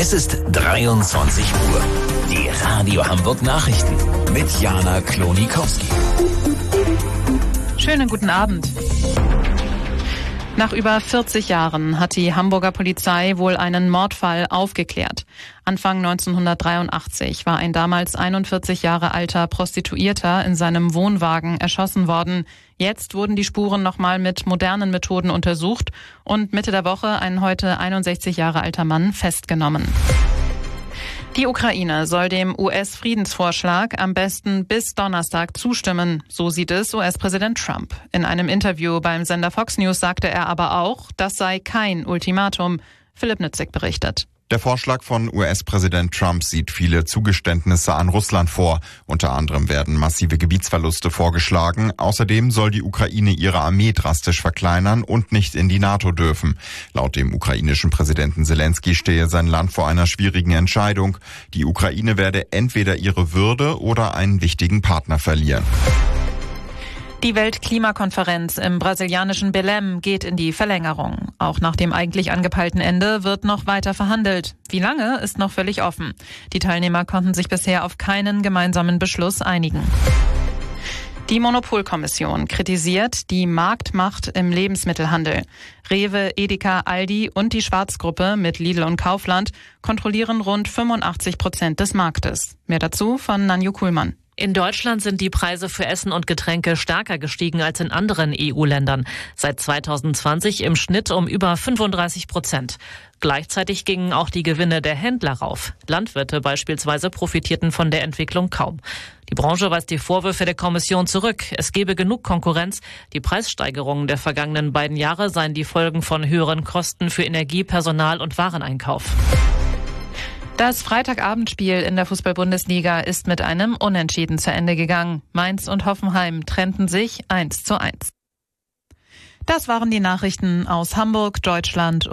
Es ist 23 Uhr. Die Radio Hamburg Nachrichten mit Jana Klonikowski. Schönen guten Abend. Nach über 40 Jahren hat die Hamburger Polizei wohl einen Mordfall aufgeklärt. Anfang 1983 war ein damals 41 Jahre alter Prostituierter in seinem Wohnwagen erschossen worden. Jetzt wurden die Spuren nochmal mit modernen Methoden untersucht und Mitte der Woche ein heute 61 Jahre alter Mann festgenommen. Die Ukraine soll dem US-Friedensvorschlag am besten bis Donnerstag zustimmen. So sieht es US-Präsident Trump. In einem Interview beim Sender Fox News sagte er aber auch, das sei kein Ultimatum. Philipp Nützig berichtet. Der Vorschlag von US-Präsident Trump sieht viele Zugeständnisse an Russland vor. Unter anderem werden massive Gebietsverluste vorgeschlagen. Außerdem soll die Ukraine ihre Armee drastisch verkleinern und nicht in die NATO dürfen. Laut dem ukrainischen Präsidenten Zelensky stehe sein Land vor einer schwierigen Entscheidung. Die Ukraine werde entweder ihre Würde oder einen wichtigen Partner verlieren. Die Weltklimakonferenz im brasilianischen Belém geht in die Verlängerung. Auch nach dem eigentlich angepeilten Ende wird noch weiter verhandelt. Wie lange, ist noch völlig offen. Die Teilnehmer konnten sich bisher auf keinen gemeinsamen Beschluss einigen. Die Monopolkommission kritisiert die Marktmacht im Lebensmittelhandel. Rewe, Edeka, Aldi und die Schwarzgruppe mit Lidl und Kaufland kontrollieren rund 85% des Marktes. Mehr dazu von Nanju Kuhlmann. In Deutschland sind die Preise für Essen und Getränke stärker gestiegen als in anderen EU-Ländern. Seit 2020 im Schnitt um über 35%. Gleichzeitig gingen auch die Gewinne der Händler rauf. Landwirte beispielsweise profitierten von der Entwicklung kaum. Die Branche weist die Vorwürfe der Kommission zurück. Es gebe genug Konkurrenz. Die Preissteigerungen der vergangenen beiden Jahre seien die Folgen von höheren Kosten für Energie, Personal und Wareneinkauf. Das Freitagabendspiel in der Fußball-Bundesliga ist mit einem Unentschieden zu Ende gegangen. Mainz und Hoffenheim trennten sich 1:1. Das waren die Nachrichten aus Hamburg, Deutschland